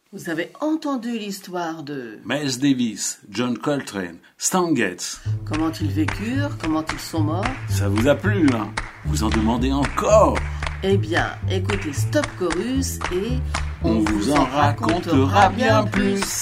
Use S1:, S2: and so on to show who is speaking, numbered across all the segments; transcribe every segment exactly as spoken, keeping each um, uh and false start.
S1: Vous avez entendu l'histoire de
S2: Miles Davis, John Coltrane, Stan Getz.
S1: Comment ils vécurent, comment ils sont morts.
S2: Ça vous a plu, hein? Vous en demandez encore?
S1: Eh bien, écoutez Stop Chorus et
S2: on, on vous en racontera bien plus.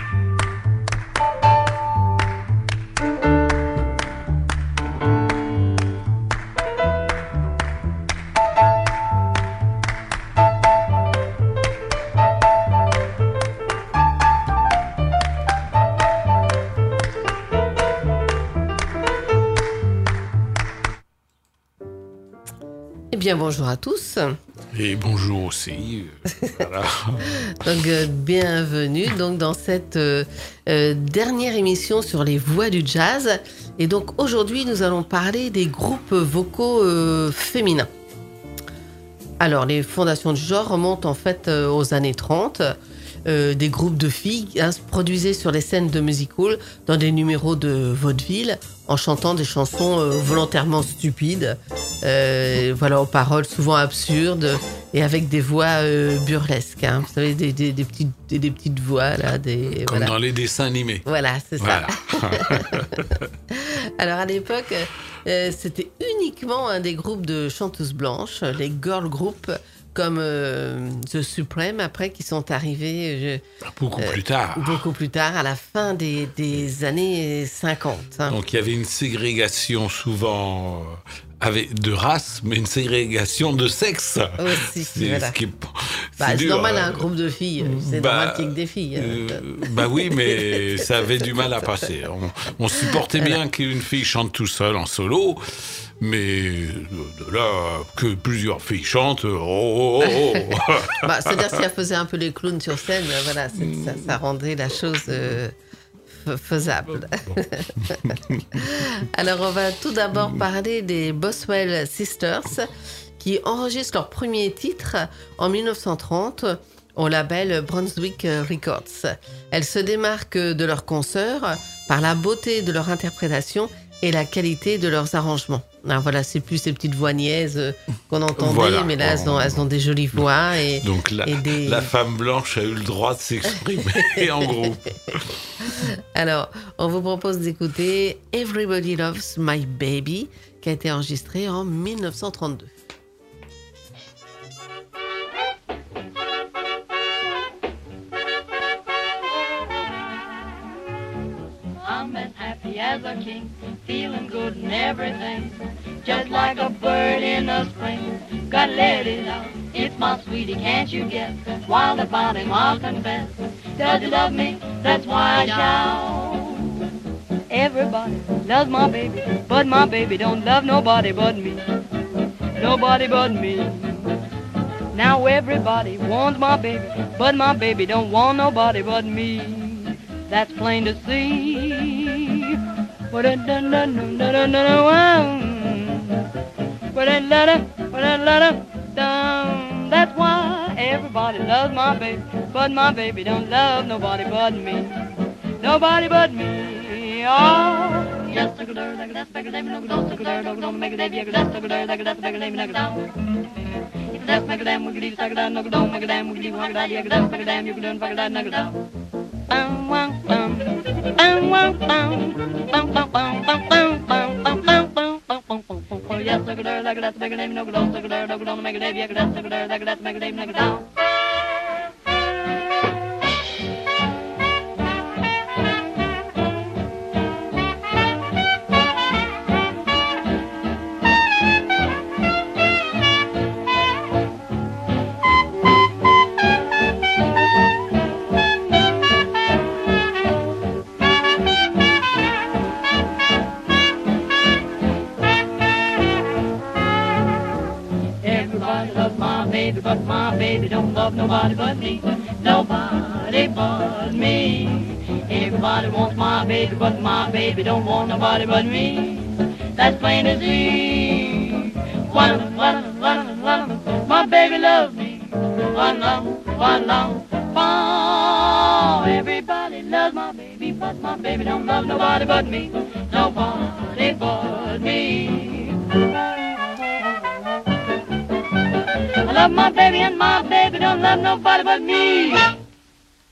S3: Eh bien, bonjour à tous.
S4: Et bonjour aussi. Voilà.
S3: Donc, euh, bienvenue donc, dans cette euh, euh, dernière émission sur les voix du jazz. Et donc, aujourd'hui, nous allons parler des groupes vocaux euh, féminins. Alors, les fondations du genre remontent en fait euh, aux années trente. Euh, des groupes de filles hein, se produisaient sur les scènes de music hall dans des numéros de vaudeville en chantant des chansons euh, volontairement stupides, euh, voilà, aux paroles souvent absurdes et avec des voix euh, burlesques. Hein. Vous savez, des, des, des, petites, des, des petites voix là, des,
S4: comme
S3: voilà.
S4: Dans les dessins animés.
S3: Voilà, c'est
S4: voilà.
S3: ça. Alors à l'époque, euh, c'était uniquement un des groupes de chanteuses blanches, les girl groups. Comme euh, The Supreme, après, qui sont arrivés...
S4: Euh, beaucoup euh, plus tard.
S3: Beaucoup plus tard, à la fin des, des années cinquante. Hein.
S4: Donc, il y avait une ségrégation souvent euh, avec, de race, mais une ségrégation de sexe.
S3: Aussi,
S4: c'est,
S3: voilà.
S4: ce qui est,
S3: bah, c'est, c'est normal, hein, un groupe de filles. C'est bah, normal qu'il y ait que des filles.
S4: Euh, bah oui, mais ça avait du mal à passer. On, on supportait voilà. bien qu'une fille chante tout seul en solo, mais de là que plusieurs filles chantent, oh, oh, oh.
S3: bah, c'est-à-dire si elle faisait un peu les clowns sur scène, voilà, c'est, ça, ça rendait la chose euh, faisable. Bon. Alors, on va tout d'abord parler des Boswell Sisters qui enregistrent leur premier titre en dix-neuf cent trente au label Brunswick Records. Elles se démarquent de leurs consoeurs par la beauté de leur interprétation et la qualité de leurs arrangements. Alors voilà, c'est plus ces petites voix niaises qu'on entendait, voilà. mais là, elles ont, elles ont des jolies voix. Et,
S4: Donc la,
S3: et des...
S4: la femme blanche a eu le droit de s'exprimer en groupe.
S3: Alors, on vous propose d'écouter Everybody Loves My Baby, qui a été enregistré en dix-neuf cent trente-deux.
S5: As a king, feeling good and everything, just like a bird in the spring. Gotta let it out, it's my sweetie, can't you guess? Wild about him, I'll confess. Does he love me? That's why I shout. Everybody loves my baby, but my baby don't love nobody but me. Nobody but me. Now everybody wants my baby, but my baby don't want nobody but me. That's plain to see. That's why everybody loves my baby, but my baby don't love nobody but me. Nobody but me. Oh, yes, that's that's that's that's But my baby don't love nobody but me. Nobody but me. Everybody wants my baby, but my baby don't want nobody but me. That's plain as see. One, one, one, one. My baby loves me. One love, one love, one. Everybody loves my baby, but my baby don't love nobody but me. Nobody but me. I love my baby and my baby don't love nobody but me.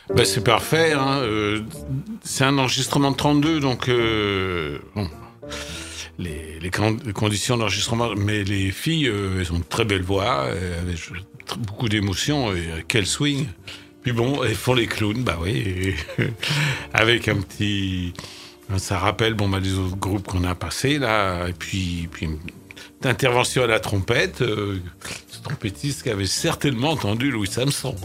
S4: Ben, c'est parfait. Hein. Euh, c'est un enregistrement de trente-deux, donc euh, bon, les, les, con- les conditions d'enregistrement. Mais les filles, euh, elles ont une très belle voix, avec beaucoup d'émotions et quel swing. Puis bon, elles font les clowns, bah oui, et, avec un petit, ça rappelle bon bah les autres groupes qu'on a passés là, et puis puis une intervention à la trompette. Euh, ce trompettiste qui avait certainement entendu Louis Armstrong.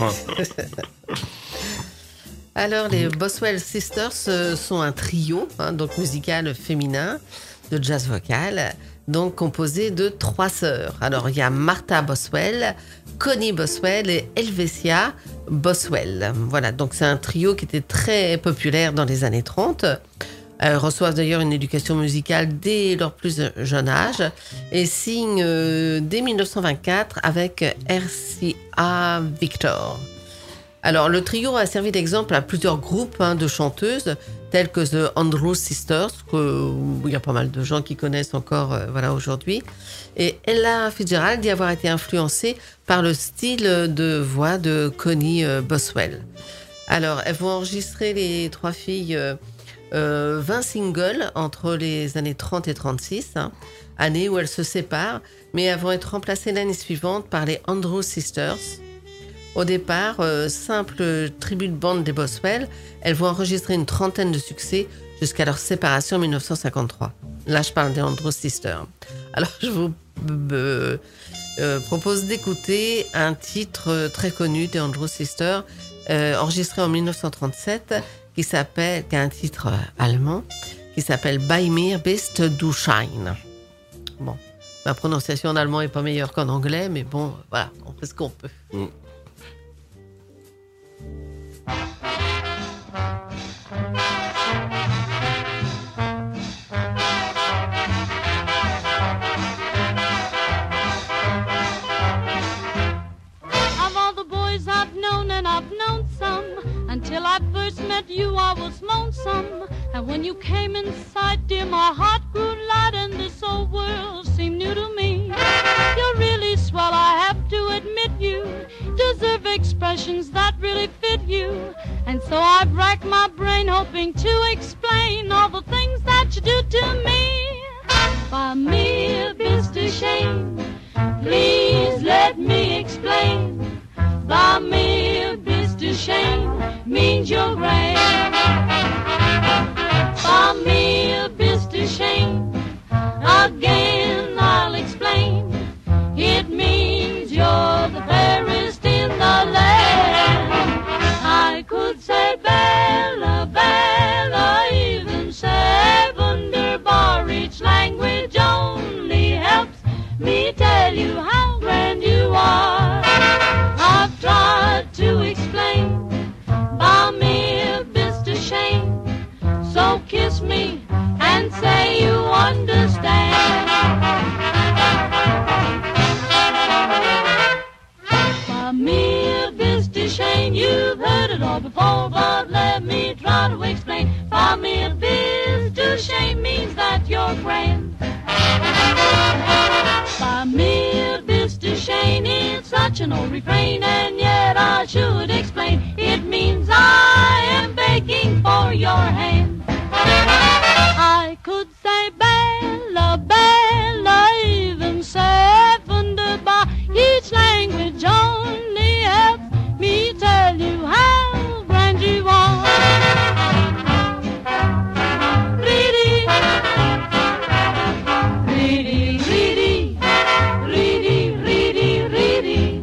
S3: Alors, les Boswell Sisters euh, sont un trio, hein, donc musical féminin, de jazz vocal, donc composé de trois sœurs. Alors, il y a Martha Boswell, Connie Boswell et Helvetia Boswell. Voilà, donc c'est un trio qui était très populaire dans les années trente. Elles reçoivent d'ailleurs une éducation musicale dès leur plus jeune âge et signent euh, dès dix-neuf cent vingt-quatre avec R C A Victor. Alors, le trio a servi d'exemple à plusieurs groupes hein, de chanteuses, tels que The Andrews Sisters, que, où il y a pas mal de gens qui connaissent encore euh, voilà, aujourd'hui. Et Ella Fitzgerald dit avoir été influencée par le style de voix de Connie euh, Boswell. Alors, elles vont enregistrer, les trois filles, euh, euh, vingt singles entre les années trente et trente-six, hein, année où elles se séparent, mais elles vont être remplacées l'année suivante par les Andrews Sisters. Au départ, euh, simple tribute band des Boswell, elles vont enregistrer une trentaine de succès jusqu'à leur séparation en dix-neuf cent cinquante-trois. Là, je parle des Andrews Sisters. Alors, je vous euh, euh, propose d'écouter un titre très connu des Andrews Sisters, euh, enregistré en dix-neuf cent trente-sept, qui s'appelle, qui a un titre allemand, qui s'appelle Bei mir bist du Schein. Bon, ma prononciation en allemand est pas meilleure qu'en anglais, mais bon, voilà, on fait ce qu'on peut.
S2: Mm.
S5: Until I first met you, I was lonesome. And when you came in sight, dear, my heart grew light, and this old world seemed new to me. You're really swell, I have to admit you deserve expressions that really fit you. And so I've racked my brain hoping to explain all the things that you do to me. Bei mir bist du schön, please let me explain. Bei mir bist du schön means you're great. Bei mir bist du schön, again I'll explain. It means you're the fairest in the land. I could say Bella, Bella, even say wunderbar. Each language only helps me tell you how grand you are. I've tried to explain. Bei mir bist du schön, so kiss me and say you understand. Bei mir bist du schön, you've heard it all before, but let me try to explain. Bei mir bist du schön means that you're grand. Bei mir bist du schön, it's such an old refrain, and yet I should explain. It means I am begging for your hand. I could say Bella, Bella, even say wunderbar. Each language only helps me tell you how grand you are. Reedy, reedy, reedy, reedy, reedy, reedy.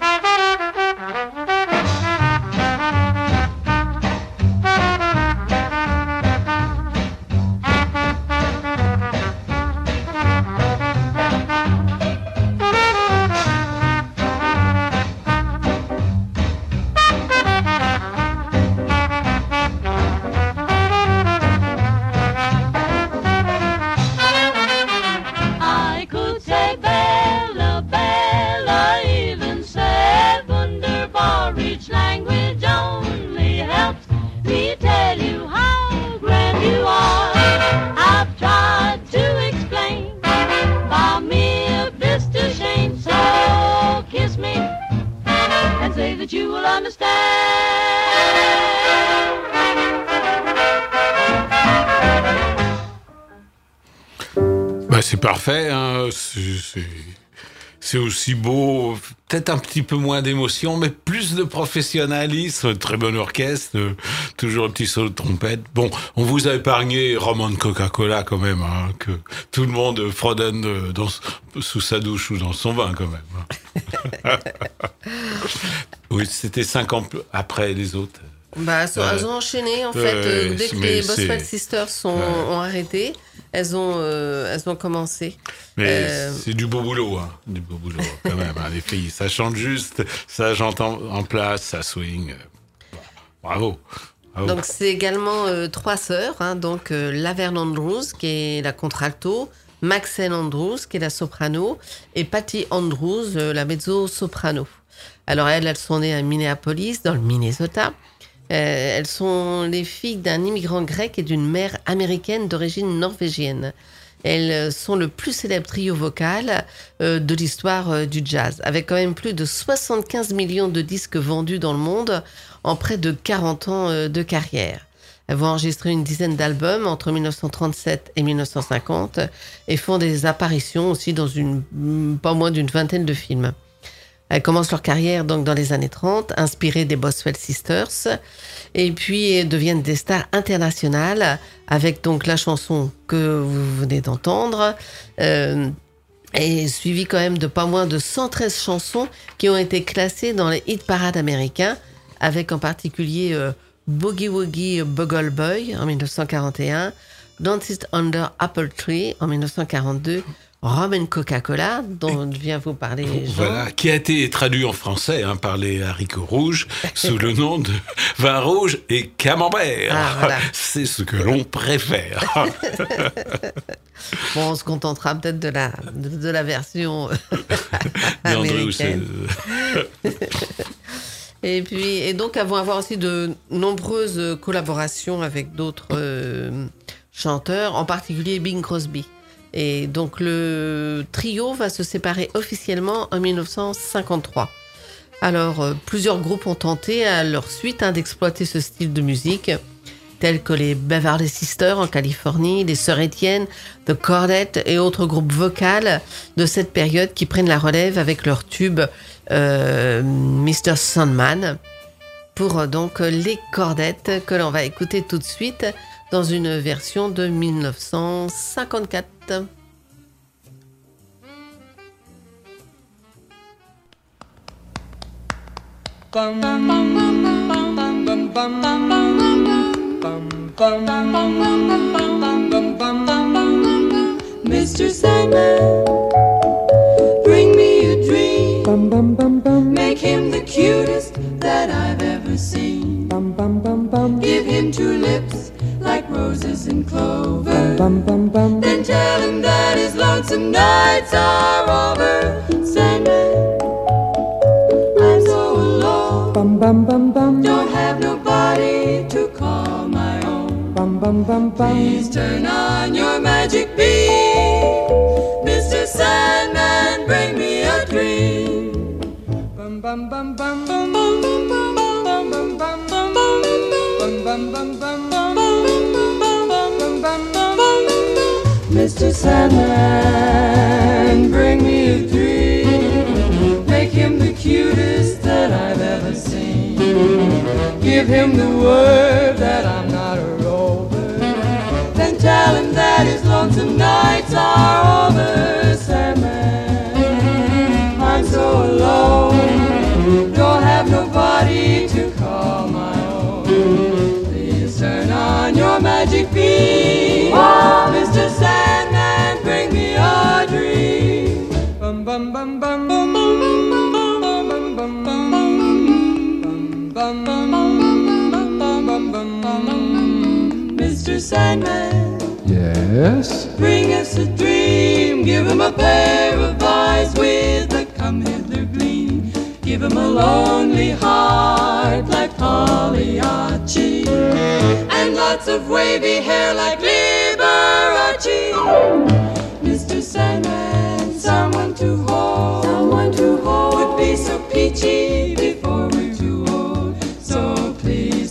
S5: I could say Bella, Bella, even say wunderbar. Each language only helps me tell you how grand you are. I've tried to explain. Bei mir bist du schön, so kiss me and say that you will understand.
S4: Bah, c'est parfait, hein. c'est, c'est, c'est aussi beau, peut-être un petit peu moins d'émotion, mais plus de professionnalisme, très bon orchestre, euh, toujours un petit solo de trompette. Bon, on vous a épargné Roman Coca-Cola quand même, hein, que tout le monde fredonne dans, sous sa douche ou dans son bain quand même. Hein. Oui, c'était cinq ans après les autres.
S3: Bah, elles, sont, euh, elles ont enchaîné, en fait. Euh, dès que les Boswell Sisters sont, ouais. ont arrêté, elles ont, euh, elles ont commencé.
S4: Mais euh... c'est du beau boulot, hein. Du beau boulot, quand même. Hein, les filles, ça chante juste, ça chante en, en place, ça swing. Bravo. Bravo.
S3: Donc, c'est également euh, trois sœurs. Hein, donc, euh, Laverne Andrews, qui est la contralto, Maxine Andrews, qui est la soprano, et Patty Andrews, euh, la mezzo-soprano. Alors, elles, elles sont nées à Minneapolis, dans le Minnesota. Euh, elles sont les filles d'un immigrant grec et d'une mère américaine d'origine norvégienne. Elles sont le plus célèbre trio vocal euh, de l'histoire euh, du jazz, avec quand même plus de soixante-quinze millions de disques vendus dans le monde en près de quarante ans euh, de carrière. Elles vont enregistrer une dizaine d'albums entre dix-neuf cent trente-sept et dix-neuf cent cinquante et font des apparitions aussi dans une, pas moins d'une vingtaine de films. Elles commencent leur carrière donc dans les années trente, inspirées des Boswell Sisters, et puis deviennent des stars internationales avec donc la chanson que vous venez d'entendre, euh, et suivie quand même de pas moins de cent treize chansons qui ont été classées dans les hit parades américains, avec en particulier euh, Boogie Woogie Bugle Boy en dix-neuf cent quarante et un, Don't Sit Under Apple Tree en dix-neuf cent quarante-deux, Roman Coca-Cola, dont vient vous parler Jean.
S4: Voilà, qui a été traduit en français hein, par les haricots rouges sous le nom de vin rouge et camembert.
S3: Ah, voilà.
S4: C'est ce que l'on préfère.
S3: Bon, on se contentera peut-être de la, de, de la version américaine. Et puis, et donc, elles vont avoir aussi de nombreuses collaborations avec d'autres euh, chanteurs, en particulier Bing Crosby. Et donc, le trio va se séparer officiellement en dix-neuf cent cinquante-trois. Alors, euh, plusieurs groupes ont tenté à leur suite hein, d'exploiter ce style de musique, tels que les Beverly Sisters en Californie, les Sœurs Étienne, The Chordettes et autres groupes vocaux de cette période qui prennent la relève avec leur tube euh, mister Sandman, pour euh, donc les Chordettes que l'on va écouter tout de suite dans une version de dix-neuf cent cinquante-quatre.
S6: Bum, bum, bum, bum, bum, bum, bum, bum, bum, bum, bum. Mister Sandman, bring me a dream. Bum, bum, bum, bum. Make him the cutest that I've ever seen. Bum, bum, bum, bum. Give him two lips like roses and clover. Bum, bum, bum. Then tell him that his lonesome nights are over. Sandman, I'm so alone. Bum, bum, bum, bum. Don't have nobody to call my own. Bum, bum, bum, bum. Please turn on your magic beam. Mister Sandman, bring me a dream. Bum, bum, bum, bum, bum, bum, bum, bum, bum, bum, bum, bum, bum, bum, bum, bum. Mister Sandman, bring me a dream. Make him the cutest that I've ever seen. Give him the word that I'm not a rover. Then tell him that his lonesome nights are over. Sandman, I'm so alone. Don't have nobody to call my own. Please turn on your magic beam. Oh, Mister Sandman, bring me a dream. Bum, bum, bum, bum, bum, bum, bum, bum, bum, bum, bum, bum, bum, bum. Mister Sandman,
S7: yes?
S6: Bring us a dream. Give him a pair of eyes with a come hither gleam. Give him a lonely heart like Pagliacci, and lots of wavy hair like Liberace. Mister Sandman, someone to hold, someone to hold would be so peachy before we're too old. So please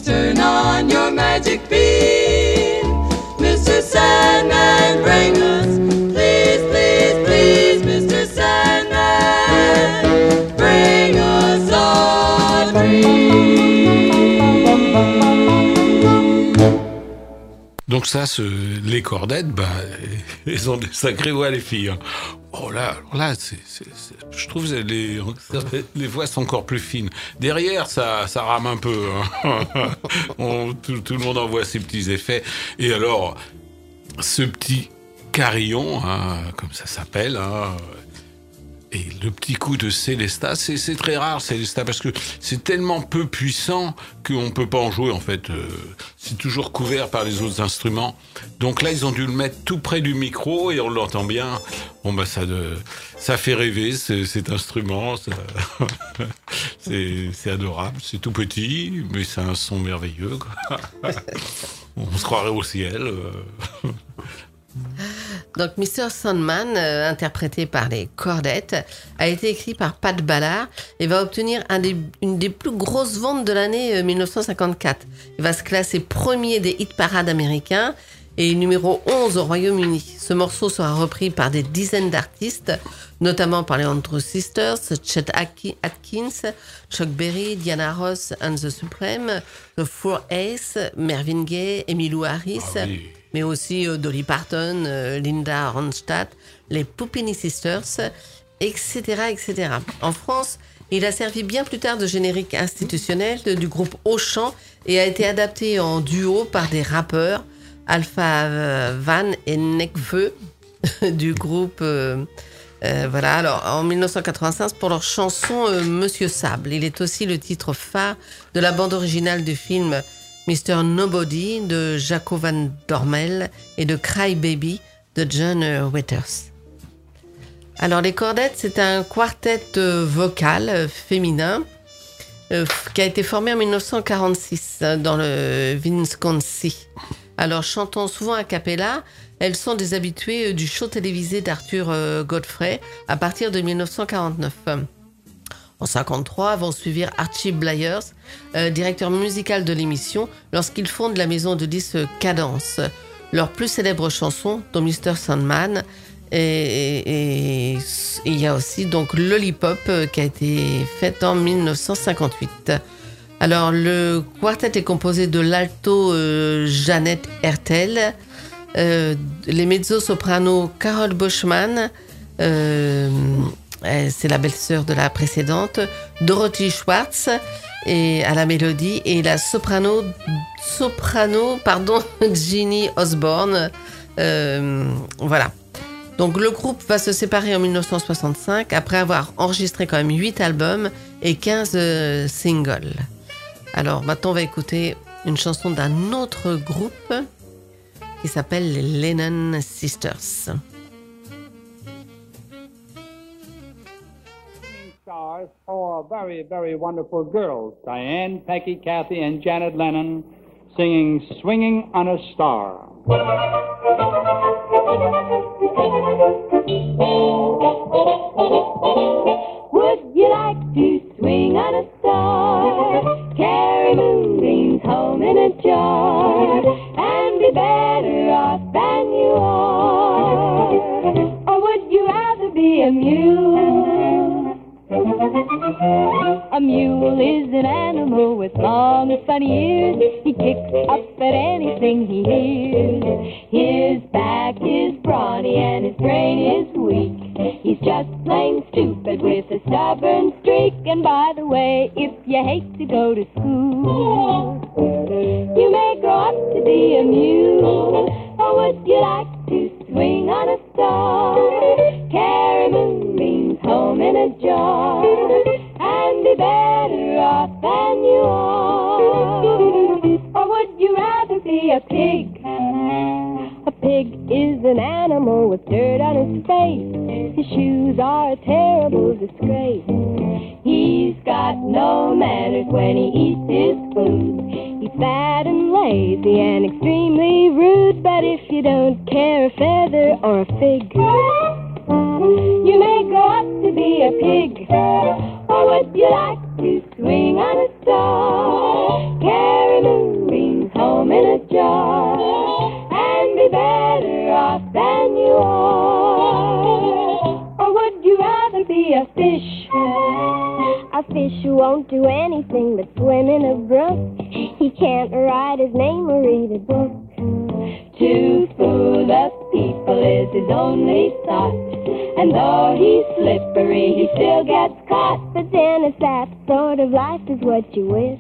S4: Donc ça, ce, les cordettes, bah, ils ont des sacrées voix, les filles. Hein. Oh là, là, c'est, c'est, c'est, je trouve que les, les voix sont encore plus fines. Derrière, ça, ça rame un peu. Hein. On, tout, tout le monde envoie ses petits effets. Et alors, ce petit carillon, hein, comme ça s'appelle, hein, et le petit coup de Célestat, c'est, c'est très rare, Célestat, parce que c'est tellement peu puissant qu'on ne peut pas en jouer, en fait. Euh, c'est toujours couvert par les autres instruments. Donc là, ils ont dû le mettre tout près du micro et on l'entend bien. Bon, bah, ça, de, ça fait rêver, c'est, cet instrument. Ça, c'est, c'est adorable. C'est tout petit, mais c'est un son merveilleux, quoi. On se croirait au ciel. Euh.
S3: Donc, mister Sandman, euh, interprété par les Cordettes, a été écrit par Pat Ballard et va obtenir un des, une des plus grosses ventes de l'année euh, dix-neuf cent cinquante-quatre. Il va se classer premier des hit-parades américains et numéro onze au Royaume-Uni. Ce morceau sera repris par des dizaines d'artistes, notamment par les Andrews Sisters, Chet Atkins, Chuck Berry, Diana Ross and the Supremes, The Four Ace, Marvin Gaye, Emmylou Harris, ah oui. mais aussi euh, Dolly Parton, euh, Linda Ronstadt, les Puppini Sisters, et cetera, et cetera. En France, il a servi bien plus tard de générique institutionnel de, du groupe Auchan et a été adapté en duo par des rappeurs, Alpha euh, Van et Nekfeu, du groupe... Euh, Euh, voilà, alors en dix-neuf cent quatre-vingt-cinq pour leur chanson euh, Monsieur Sable. Il est aussi le titre phare de la bande originale du film mister Nobody de Jaco Van Dormel et de Cry Baby de John euh, Waters. Alors les Cordettes, c'est un quartet euh, vocal euh, féminin euh, qui a été formé en dix-neuf cent quarante-six euh, dans le Wisconsin. Alors chantant souvent a cappella, elles sont des habituées du show télévisé d'Arthur Godfrey à partir de dix-neuf cent quarante-neuf. En cinquante-trois, vont suivre Archie Byers, euh, directeur musical de l'émission, lorsqu'ils fondent la maison de disques Cadence. Leur plus célèbre chanson, dont mister Sandman, et il y a aussi donc Lollipop euh, qui a été faite en dix-neuf cent cinquante-huit. Alors le quartet est composé de l'alto euh, Jeannette Hertel, Euh, les mezzo-sopranos Carol Bushman, euh, c'est la belle-sœur de la précédente, Dorothy Schwartz et à la mélodie, et la soprano, soprano pardon, Ginny Osborne. Euh, voilà. Donc le groupe va se séparer en dix-neuf cent soixante-cinq après avoir enregistré quand même huit albums et quinze euh, singles. Alors maintenant on va écouter une chanson d'un autre groupe qui s'appelle les Lennon Sisters.
S7: Stars, four very, very wonderful girls, Diane, Peggy, Kathy, and Janet Lennon, singing Swinging on a Star.
S5: Would you like to swing on a star? Carry moonbeams home in a jar and be better off than you are? Or would you rather be a mule? A mule is an animal with long funny ears. He kicks up at anything he hears. His back is brawny and his brain is weak. He's just plain stupid with a stubborn streak. And by the way, if you hate to go to school, you may grow up to be a mule. Or would you like to swing on a star? Carry moonbeams home in a jar and be better off than you are? Or would you rather be a pig? A pig is an animal with dirt on his face. His shoes are a terrible disgrace. He's got no manners when he eats his food. He's fat and lazy and extremely rude. But if you don't care a feather or a fig, you may grow up to be a pig. Or would you like to swing on a star? Carry moonbeams home in a jar and be better off than you are? Or would you rather be a fish? A fish who won't do anything but swim in a brook. He can't write his name or read a book. to fool the people is his only thought. And though he's slippery, he still gets caught.
S8: But then if that sort of life is what you wish,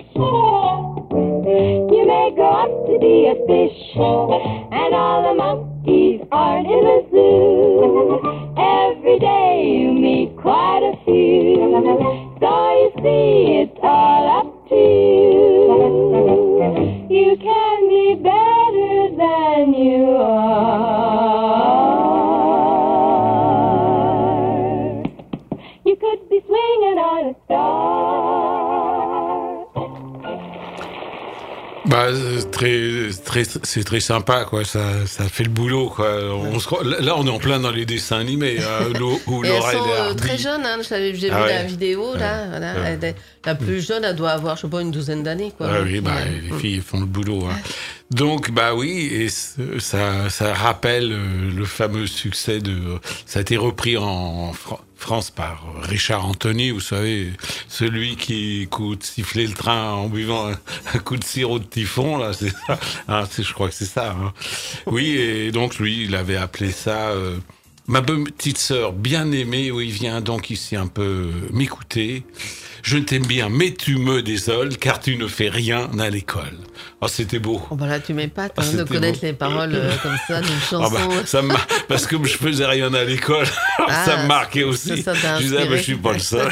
S5: you may go up to be a fish, and all the monkeys aren't in the zoo. Every day you meet quite a few, so you see it's all up to you. You can be better than you are. You could be swinging on a star.
S4: Bah, c'est très, très, c'est très sympa, quoi. Ça, ça fait le boulot, quoi. On se, là, on est en plein dans les dessins animés, hein, où
S3: et
S4: Laura
S3: elles sont
S4: et
S3: euh, très jeunes, hein. J'ai, j'ai ah vu ouais. la vidéo, là. Ouais. Voilà. Ouais. Elle, la plus jeune, elle doit avoir, je sais pas, une douzaine d'années, quoi.
S4: Ah oui, bah, ouais. Les filles font le boulot, hein. Donc, bah oui, et ça, ça rappelle le fameux succès de. Ça a été repris en France par Richard Anthony, vous savez, celui qui écoute siffler le train en buvant un, un coup de sirop de typhon, là, c'est ça. Ah, c'est, je crois que c'est ça. Hein. Oui, et donc lui, il avait appelé ça euh, ma petite sœur bien aimée, où il vient donc ici un peu m'écouter. Je t'aime bien, mais tu me désoles, car tu ne fais rien à l'école. Oh, c'était beau.
S3: Oh, bah là, tu m'épates hein, ah, de connaître beau. Les paroles euh, comme ça d'une chanson.
S4: Ah bah, ça me, parce que je faisais rien à l'école, ah, ça me marquait aussi. Ça, ça je disais, ah bah, je suis pas le seul.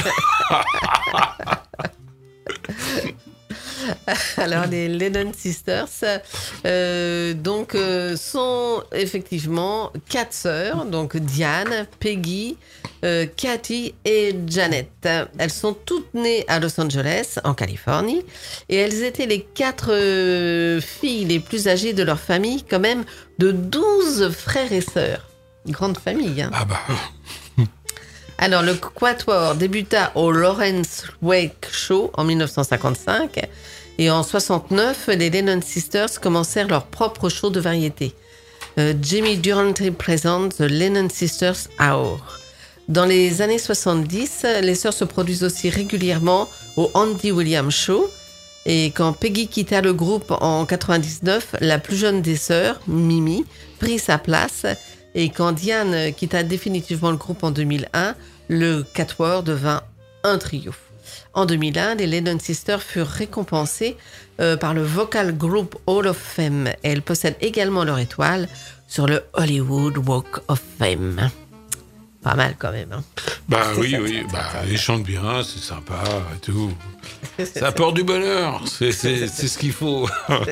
S3: Alors, les Lennon Sisters euh, donc, euh, sont effectivement quatre sœurs, donc Diane, Peggy, euh, Kathy et Janet. Elles sont toutes nées à Los Angeles, en Californie, et elles étaient les quatre euh, filles les plus âgées de leur famille, quand même de douze frères et sœurs. Une grande famille. Hein.
S4: Ah bah...
S3: Alors, le Quatuor débuta au Lawrence Wake Show en dix-neuf cent cinquante-cinq et en soixante-neuf, les Lennon Sisters commencèrent leur propre show de variété. Euh, Jimmy Durante présente The Lennon Sisters Hour. Dans les années soixante-dix, les sœurs se produisent aussi régulièrement au Andy Williams Show. Et quand Peggy quitta le groupe en quatre-vingt-dix-neuf, la plus jeune des sœurs, Mimi, prit sa place. Et quand Diane quitta définitivement le groupe en deux mille un, le Quatuor devint un trio. En deux mille un, les Lennon Sisters furent récompensées euh, par le Vocal Group Hall of Fame. Et elles possèdent également leur étoile sur le Hollywood Walk of Fame. Pas mal quand même. Hein.
S4: Bah c'est oui, ça, oui, bah, ils chantent bien, c'est sympa et tout. Ça apporte du bonheur, c'est, c'est, c'est ce qu'il faut.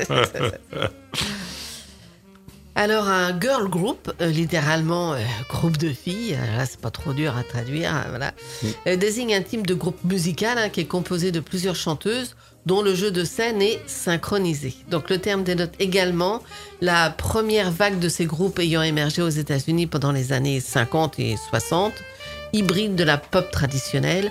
S3: Alors, un girl group, euh, littéralement euh, groupe de filles, euh, là c'est pas trop dur à traduire, hein, voilà, mm. euh, désigne un type de groupe musical hein, qui est composé de plusieurs chanteuses dont le jeu de scène est synchronisé. Donc le terme dénote également la première vague de ces groupes ayant émergé aux États-Unis pendant les années cinquante et soixante, hybride de la pop traditionnelle,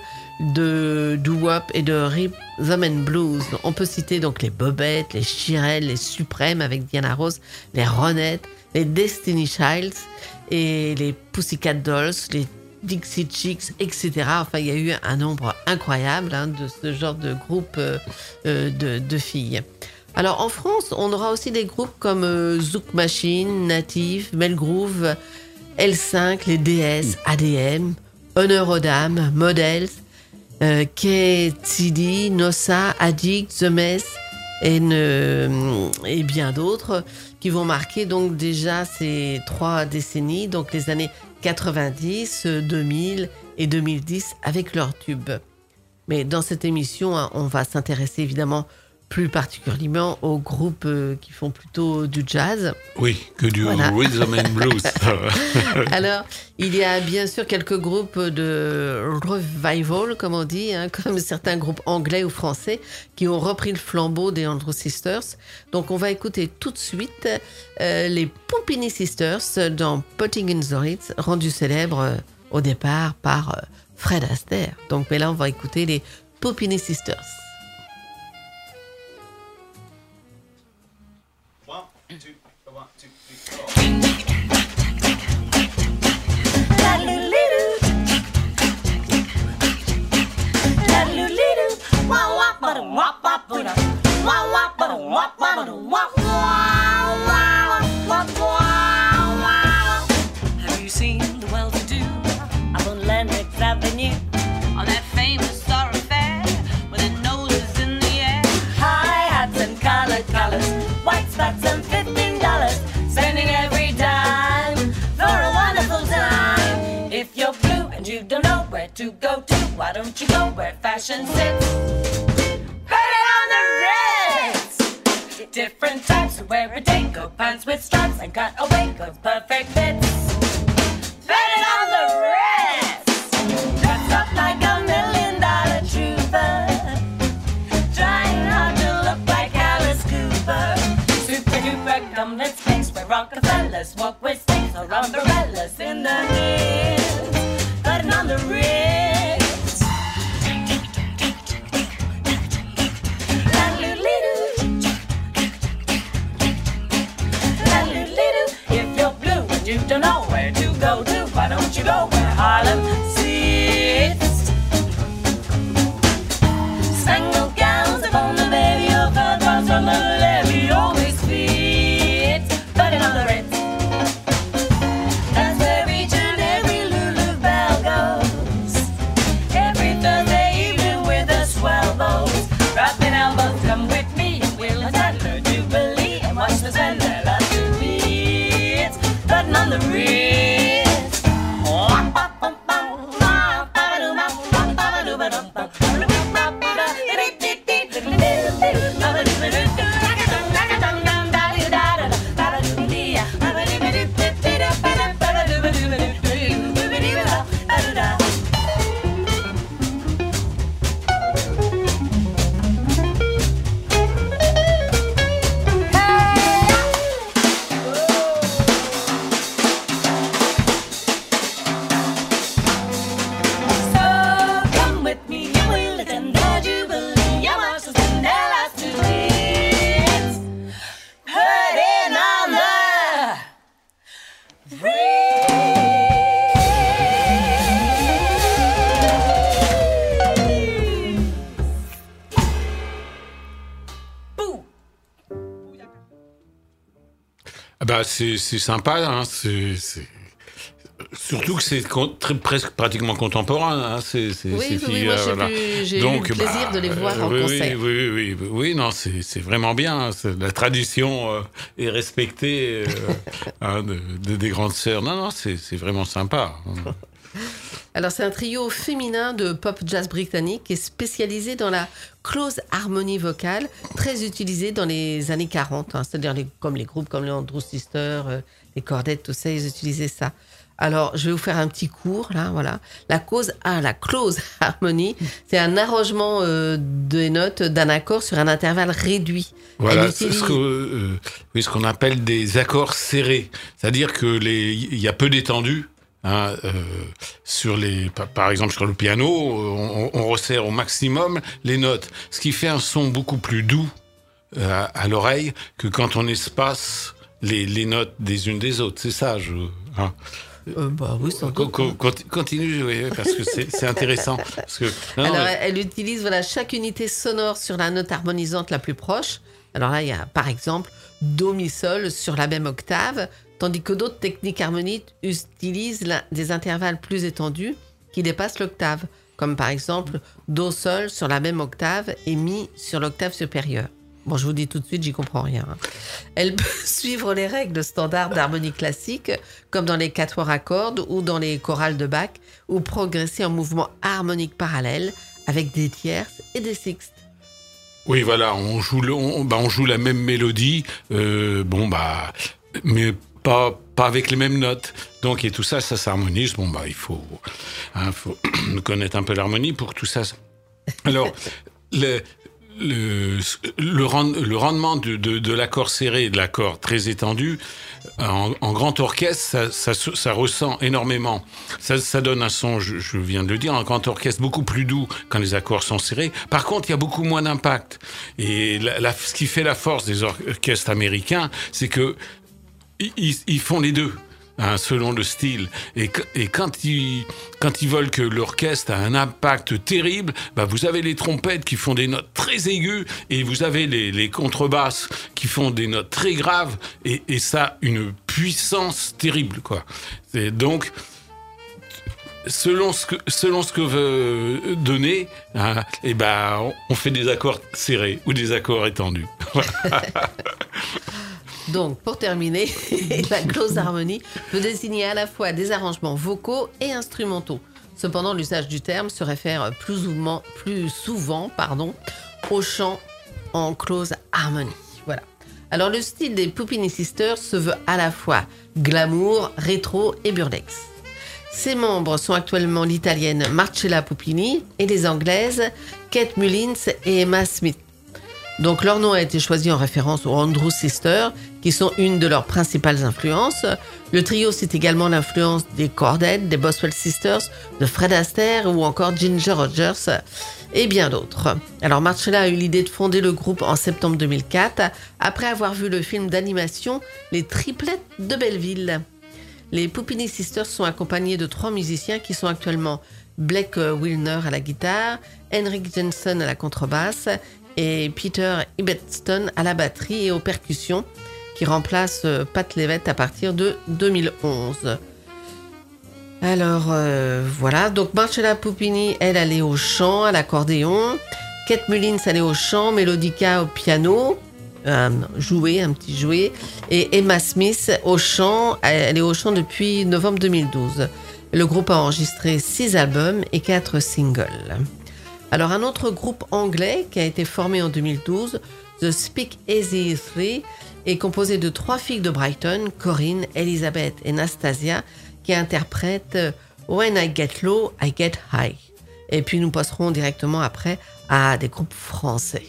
S3: de doo-wop et de rhythm and blues. On peut citer donc les Bobettes, les Shirelles, les Suprêmes avec Diana Ross, les Ronettes, les Destiny Childs et les Pussycat Dolls, les Dixie Chicks, et cetera. Enfin, il y a eu un nombre incroyable hein, de ce genre de groupe euh, euh, de, de filles. Alors en France, on aura aussi des groupes comme euh, Zouk Machine, Native, Melgroove, L cinq, les D S, A D M, Honneur aux Dames, Models, euh, K T D, Nossa, Addict, The Mess et, ne, et bien d'autres qui vont marquer donc déjà ces trois décennies, donc les années quatre-vingt-dix, deux mille et deux mille dix avec leurs tubes. Mais dans cette émission, hein, on va s'intéresser évidemment plus particulièrement aux groupes euh, qui font plutôt du jazz.
S4: Oui, que du voilà. Rhythm and Blues.
S3: Alors, il y a bien sûr quelques groupes de revival, comme on dit, hein, comme certains groupes anglais ou français qui ont repris le flambeau des Andrew Sisters. Donc, on va écouter tout de suite euh, les Puppini Sisters dans Putting in the Ritz, rendu célèbre euh, au départ par euh, Fred Astaire. Donc, mais là, on va écouter les Puppini Sisters.
S6: Wah wah,
S9: fashion sits. Put it on the Ritz. Different types who wear a dingo pants with stripes and cut away cause perfect fits. Put it on the Ritz. Dressed up like a million dollar trooper, trying hard to look like Alice Cooper. Super duper gumlet space where Rockefellers walk with sticks or umbrellas in the hills. Putting on the Ritz. If you're blue and you don't know where to go to, why don't you go where Harlem sits? Spangled gowns upon the baby, your fur draws from the levee always fit. Put it on the Ritz. That's where each and every Lulu bell goes. Every Thursday evening with the swell bows. Rapping elbows, come with me and we'll attend her Jubilee and watch the Sender love to beats. Putting on the Ritz.
S4: Bah c'est, c'est sympa, hein, c'est, c'est... surtout que c'est con... très, presque pratiquement contemporain. Hein, c'est, c'est,
S3: oui,
S4: ces
S3: oui,
S4: filles,
S3: oui, moi j'ai,
S4: voilà.
S3: pu, j'ai
S4: Donc,
S3: eu le plaisir
S4: bah,
S3: de les voir
S4: euh,
S3: en
S4: oui,
S3: concert.
S4: Oui, oui, oui, oui, non, c'est, c'est vraiment bien. C'est, la tradition euh, est respectée euh, hein, de, de, des grandes sœurs. Non, non, c'est, c'est vraiment sympa.
S3: Alors, c'est un trio féminin de pop jazz britannique qui est spécialisé dans la close harmonie vocale, très utilisée dans les années quarante. Hein, c'est-à-dire les, comme les groupes comme les Andrew Sisters, euh, les Cordettes, tout ça, ils utilisaient ça. Alors, je vais vous faire un petit cours, là, voilà. La cause, ah, la close harmonie, c'est un arrangement euh, des notes d'un accord sur un intervalle réduit.
S4: Voilà,
S3: utilise...
S4: c'est ce, que, euh, oui, ce qu'on appelle des accords serrés. C'est-à-dire que les, il y a peu d'étendue. Hein, euh, sur les, par exemple sur le piano, on, on resserre au maximum les notes, ce qui fait un son beaucoup plus doux euh, à, à l'oreille que quand on espace les, les notes des unes des autres. C'est ça, je. Hein.
S3: Euh, bah oui, sans
S4: doute. Co- co- continue, oui, parce que c'est, c'est intéressant. Parce que, non,
S3: Alors,
S4: mais...
S3: elle utilise voilà, chaque unité sonore sur la note harmonisante la plus proche. Alors là, il y a par exemple Do, Mi, Sol sur la même octave, tandis que d'autres techniques harmoniques utilisent la, des intervalles plus étendus qui dépassent l'octave, comme par exemple Do, Sol sur la même octave et Mi sur l'octave supérieure. Bon, je vous dis tout de suite, j'y comprends rien. Hein. Elle peut suivre les règles standards d'harmonie classique, comme dans les quatuors à cordes ou dans les chorales de Bach, ou progresser en mouvement harmonique parallèle avec des tierces et des sixtes.
S4: Oui, voilà, on joue, le, on, bah, on joue la même mélodie, euh, bon, bah, mais pas, pas avec les mêmes notes. Donc, et tout ça, ça s'harmonise. Bon, bah, il faut, hein, faut connaître un peu l'harmonie pour que tout ça. Alors, le. Le, le, rend, le rendement de, de, de l'accord serré et de l'accord très étendu, en, en grand orchestre, ça, ça, ça ressent énormément. Ça, ça donne un son, je, je viens de le dire, en grand orchestre beaucoup plus doux quand les accords sont serrés. Par contre, il y a beaucoup moins d'impact. Et la, la, ce qui fait la force des orchestres américains, c'est que ils, ils font les deux. Hein, selon le style. Et, et quand, ils, quand ils veulent que l'orchestre a un impact terrible, bah vous avez les trompettes qui font des notes très aiguës et vous avez les, les contrebasses qui font des notes très graves et, et ça, une puissance terrible, quoi. Et donc, selon ce que, selon ce que veut donner, hein, et ben, on fait des accords serrés ou des accords étendus.
S3: Donc, pour terminer, la close harmonie peut désigner à la fois des arrangements vocaux et instrumentaux. Cependant, l'usage du terme se réfère plus souvent, plus souvent pardon, au chant en close harmony. Voilà. Alors, le style des Puppini Sisters se veut à la fois glamour, rétro et burlesque. Ses membres sont actuellement l'italienne Marcella Puppini et les anglaises Kate Mullins et Emma Smith. Donc leur nom a été choisi en référence aux Andrews Sisters, qui sont une de leurs principales influences. Le trio cite également l'influence des Chordette, des Boswell Sisters, de Fred Astaire ou encore Ginger Rogers et bien d'autres. Alors Marcella a eu l'idée de fonder le groupe en septembre deux mille quatre, après avoir vu le film d'animation Les Triplettes de Belleville. Les Puppini Sisters sont accompagnés de trois musiciens qui sont actuellement Blake Wilner à la guitare, Henrik Jensen à la contrebasse et Peter Ibbetston à la batterie et aux percussions, qui remplace Pat Levitt à partir de deux mille onze. Alors euh, voilà, donc Marcella Puppini, elle, elle est au chant, à l'accordéon, Kate Mullins, elle est au chant, mélodica au piano, un jouet, un petit jouet, et Emma Smith au chant, elle est au chant depuis novembre deux mille douze. Le groupe a enregistré six albums et quatre singles. Alors un autre groupe anglais qui a été formé en deux mille douze, The Speak Easy trois, est composé de trois filles de Brighton, Corinne, Elizabeth et Nastasia, qui interprètent When I Get Low, I Get High. Et puis nous passerons directement après à des groupes français.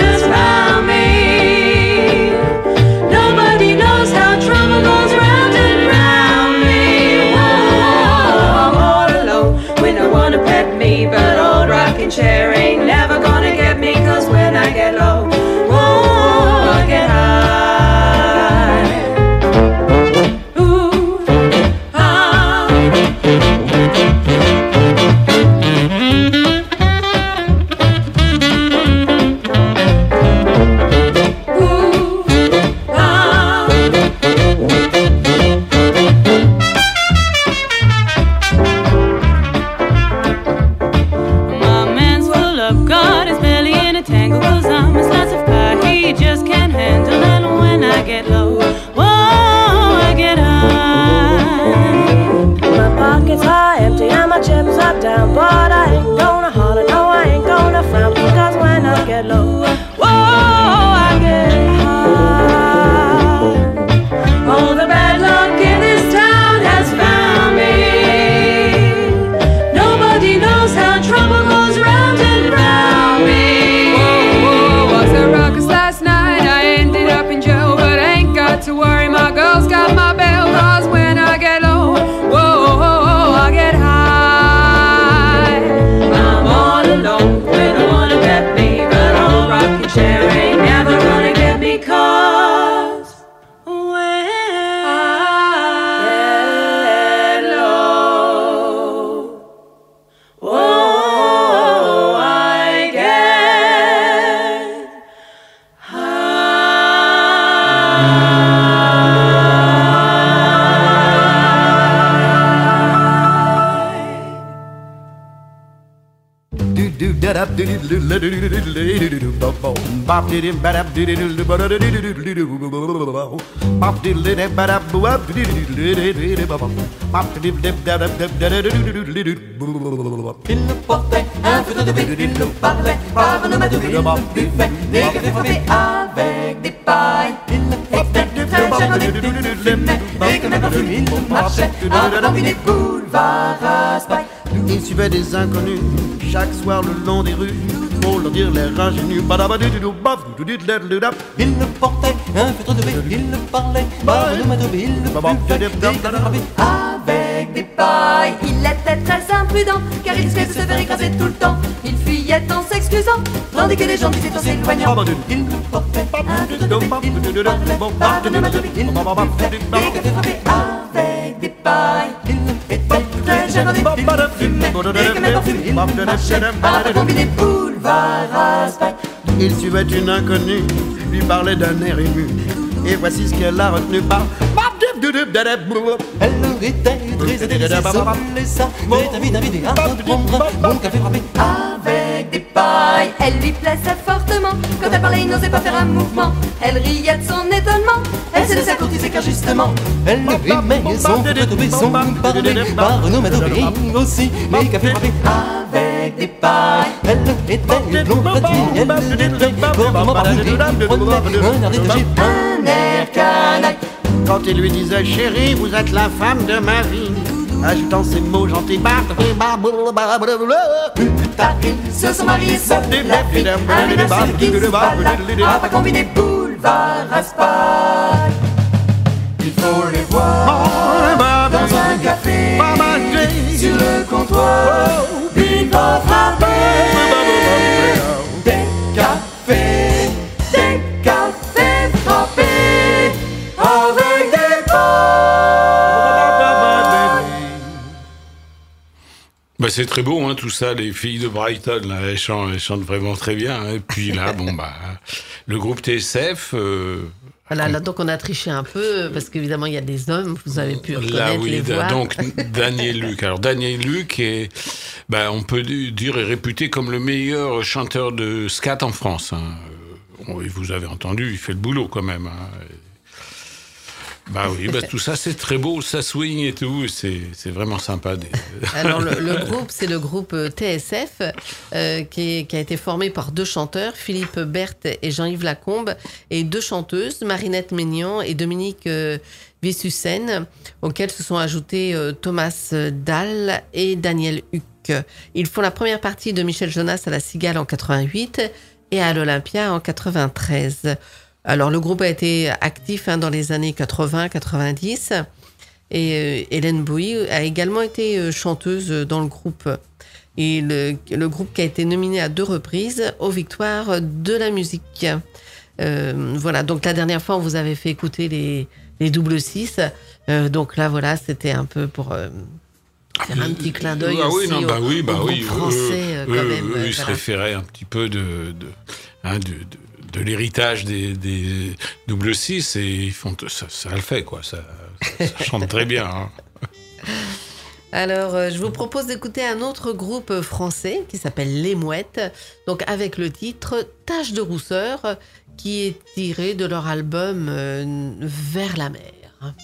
S6: Nobody knows how trouble goes round and portait un feutre de bif, il nous parlait par un homme de ville, buffet, des cafés frappés avec des pailles. Il était très charmé, il fumait, et comme un parfum, il marchait en combiné boulevard Raspail.
S10: Il suivait des inconnus chaque soir le long des rues pour leur dire l'air ingénu.
S6: Il ne portait un feutre de bif, il ne parlait par un homme de ville, buffet, des cafés frappés avec des pailles.
S11: Il était très imprudent, car il risquait de se faire écraser tout le temps. Il fuyait en s'excusant, tandis que les gens disaient en s'éloignant.
S6: Il ne portait un feutre de bif, il ne parlait par un homme de ville, buffet, des cafés frappés avec des pailles. Il était très charmé, il fumait, et comme un parfum, il marchait à la combinée boulevard Raspail.
S10: Il suivait une inconnue, lui parlait d'un air ému. Et voici ce qu'elle a retenu par.
S6: Elle était très intéressée, et ça est envie d'inviter à prendre mon café frappé avec des pailles.
S11: Elle lui plaisait fortement, quand elle parlait il n'osait pas faire un mouvement. Elle riait de son étonnement, elle se laissait courtiser car justement
S6: elle aimait son feutre de bif, son parlait par un homme adoré aussi, les cafés frappés avec des pailles. Elle était blonde petite, elle était vraiment parfumée, elle prenait un air détaché, un air canaille.
S10: Quand il lui disait chérie, vous êtes la femme de ma vie, ajoutant ces mots gentils.
S6: Plus tard ils se sont mariés, seule la fille, un ménage qui se balade à pas combiner boulevard Raspail. Il faut les voir dans un café, sur le comptoir, ils vont frapper des cafés, des cafés frappés avec des pailles.
S4: Bah c'est très beau, hein, tout ça, les filles de Brighton, là, elles chantent, elles chantent vraiment très bien. Hein. Et puis là, bon bah, le groupe T S F. Euh,
S3: voilà, là donc on a triché un peu parce qu'évidemment il y a des hommes, vous avez pu reconnaître
S4: là, oui,
S3: les voix.
S4: Donc Daniel Luc. Alors Daniel Luc est, bah, on peut dire, est réputé comme le meilleur chanteur de scat en France. Hein. Vous avez entendu, il fait le boulot quand même. Hein. Bah oui, bah tout ça c'est très beau, ça swing et tout, c'est, c'est vraiment sympa. Des...
S3: Alors le, le groupe, c'est le groupe T S F euh, qui, est, qui a été formé par deux chanteurs, Philippe Berthe et Jean-Yves Lacombe, et deux chanteuses, Marinette Maignan et Dominique euh, Vissussen, auxquelles se sont ajoutés euh, Thomas Dahl et Daniel Huck. Ils font la première partie de Michel Jonas à la Cigale en quatre-vingt-huit et à l'Olympia en quatre-vingt-treize. Alors, le groupe a été actif hein, dans les années quatre-vingts quatre-vingt-dix et euh, Hélène Bowie a également été euh, chanteuse dans le groupe. Et le, le groupe qui a été nominé à deux reprises aux victoires de la musique. Euh, voilà, donc la dernière fois, on vous avait fait écouter les, les double six. Euh, donc là, voilà, c'était un peu pour... Euh, faire un petit clin d'œil
S4: ah,
S3: aussi
S4: oui, non, bah
S3: au,
S4: oui, bah
S3: au
S4: oui,
S3: groupe français
S4: eux,
S3: quand
S4: eux,
S3: même.
S4: Eux,
S3: euh,
S4: ils se
S3: voilà.
S4: référaient un petit peu de, de, hein, de, de, de l'héritage des, des double six et ils font ça, ça le fait quoi, ça, ça, ça chante très bien. Hein.
S3: Alors, euh, je vous propose d'écouter un autre groupe français qui s'appelle Les Mouettes, donc avec le titre Tache de rousseur, qui est tiré de leur album euh, Vers la mer.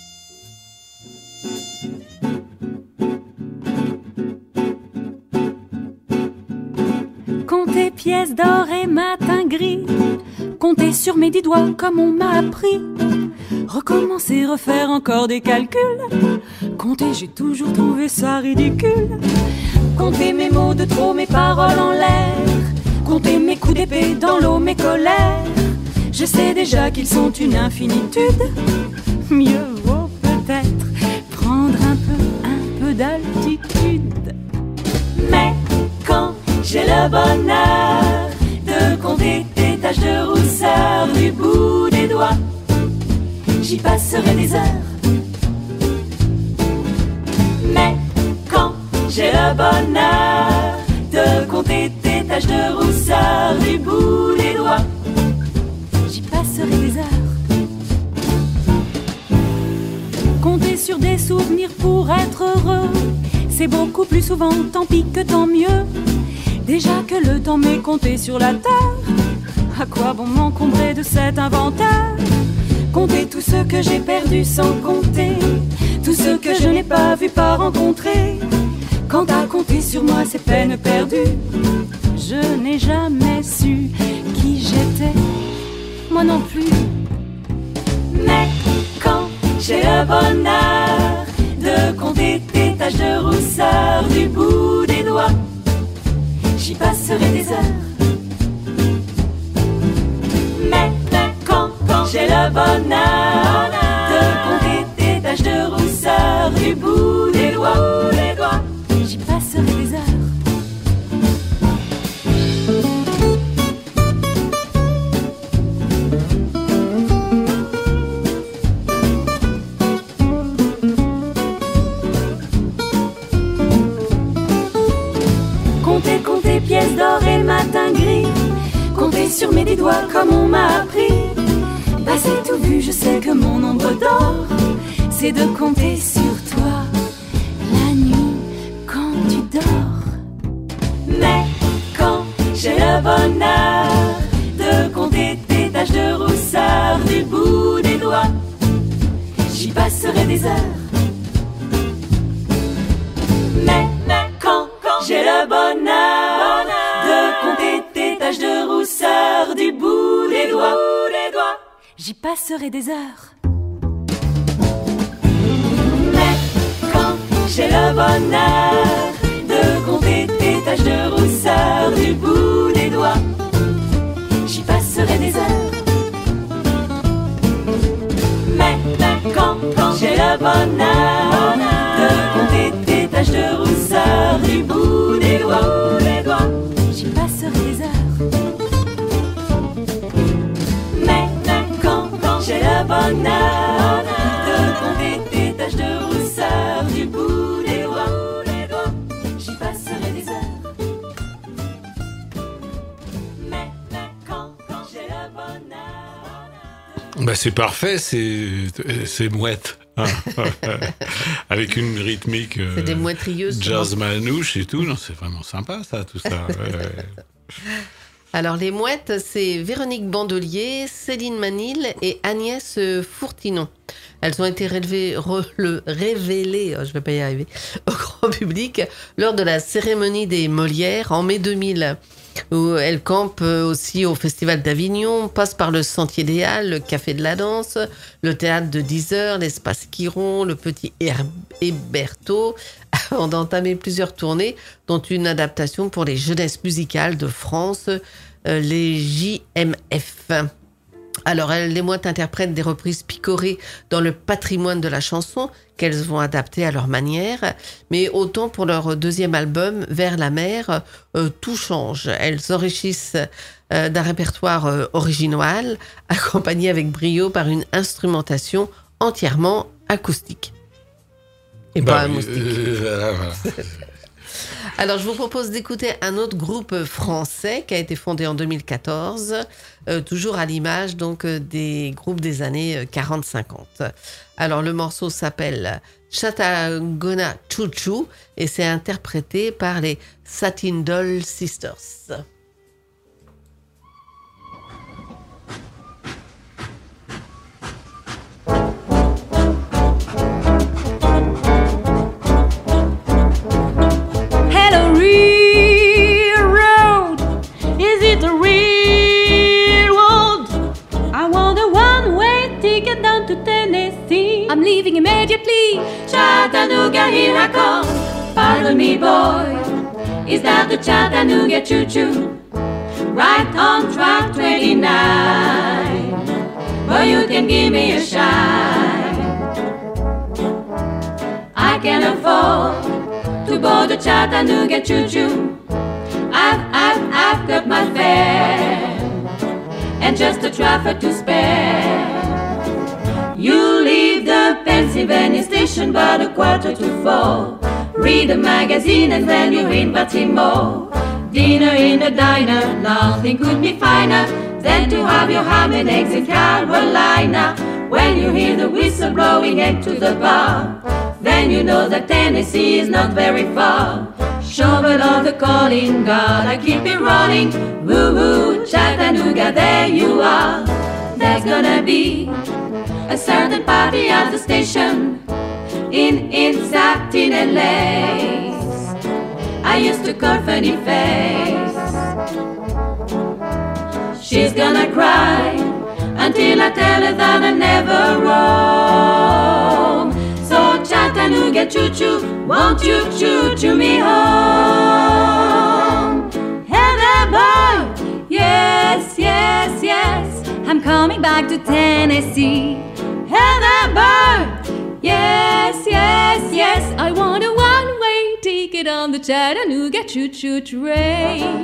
S12: Compter pièces d'or et matin gris, compter sur mes dix doigts comme on m'a appris, recommencer, refaire encore des calculs, compter, j'ai toujours trouvé ça ridicule. Compter mes mots de trop, mes paroles en l'air, compter mes coups d'épée dans l'eau, mes colères, je sais déjà qu'ils sont une infinitude. Mieux vaut peut-être prendre un peu, un peu d'altitude. Mais quand j'ai le bonheur de compter tes taches de rousseur du bout des doigts, j'y passerai des heures. Mais quand j'ai le bonheur de compter tes taches de rousseur du bout des doigts, j'y passerai des heures. Compter sur des souvenirs pour être heureux, c'est beaucoup plus souvent tant pis que tant mieux. Déjà que le temps m'est compté sur la terre, à quoi bon m'encombrer de cet inventaire? Compter tout ce que j'ai perdu sans compter tout ce que je n'ai pas vu, pas rencontré. Quant à compter sur moi ces peines perdues, je n'ai jamais su qui j'étais, moi non plus. Mais quand j'ai le bonheur de compter tes taches de rousseur du bout des doigts, j'y passerai des heures. Mais quand, quand j'ai le bonheur de compter tes taches de rousseur du bout des doigts, des doigts, j'y passerai des heures. Compter, compter pièces d'or et le matin gris, compter sur mes dix doigts comme on m'a appris. Passé tout vu, je sais que mon nombre d'or, c'est de compter sur toi la nuit quand tu dors. Mais quand j'ai le bonheur de compter tes taches de rousseur du bout des doigts, j'y passerai des heures. Mais, mais quand, quand j'ai le bonheur de compter tes taches de rousseur du bout des doigts, des doigts, j'y passerai des heures. Mais quand j'ai le bonheur de compter tes taches de rousseur du bout des doigts, j'y passerai des heures. Mais, mais quand, quand j'ai le bonheur de compter tes taches de rousseur du bout des doigts, des doigts, j'y passerai des heures. Mais, mais quand, quand j'ai le bonheur de compter tes taches de rousseur du bout des doigts, des doigts, j'y passerai des heures. Mais, mais quand, quand j'ai le bonheur de...
S4: Bah c'est parfait, c'est, c'est mouette. Hein. Avec une rythmique euh,
S3: c'est des mouettrieuses,
S4: jazz manouche et tout, non, c'est vraiment sympa ça, tout ça. Ouais, ouais.
S3: Alors les mouettes, c'est Véronique Bandelier, Céline Manille et Agnès Fourtinon. Elles ont été révélées, re, le, révélées oh, je vais pas y arriver, au grand public lors de la cérémonie des Molières en mai deux mille. Où elles campent aussi au Festival d'Avignon, passent par le Sentier des Halles, le Café de la Danse, le Théâtre de dix heures, l'Espace Quiron, le Petit Héberto, avant d'entamer plusieurs tournées, dont une adaptation pour les jeunesses musicales de France, euh, les J M F. Alors, elles, les mouettes interprètent des reprises picorées dans le patrimoine de la chanson qu'elles vont adapter à leur manière. Mais autant pour leur deuxième album, Vers la mer, euh, tout change. Elles s'enrichissent euh, d'un répertoire euh, original, accompagné avec brio par une instrumentation entièrement acoustique. Et
S4: bah,
S3: pas acoustique.
S4: Euh, voilà.
S3: Alors, je vous propose d'écouter un autre groupe français qui a été fondé en deux mille quatorze, euh, toujours à l'image donc euh, des groupes des années quarante cinquante. Alors, le morceau s'appelle Chattagona Choo Choo et c'est interprété par les Satin Doll Sisters.
S11: I'm leaving immediately. Chattanooga, here I come. Pardon me, boy. Is that the Chattanooga choo-choo? Right on track twenty-nine. Boy, you can give me a shine. I can afford to board the Chattanooga choo-choo. I've, I've, I've got my fare and just a traffic to spare. You leave the Pennsylvania station about a quarter to four. Read a magazine and then you're in Baltimore. Dinner in a diner, nothing could be finer than to have your ham and eggs in Carolina. When you hear the whistle blowing into the bar, then you know that Tennessee is not very far. Show below the calling, gotta keep it rolling. Woo woo, Chattanooga, there you are. There's gonna be a certain party at the station in in satin and lace. I used to call Funny Face. She's gonna cry until I tell her that I never roam. So Chattanooga choo-choo, won't you choo-choo me home?
S12: Hey there, boy! Yes, yes, yes, I'm coming back to Tennessee. Hey there, boy! Yes, yes, yes, I want a one-way ticket on the Chattanooga choo-choo train.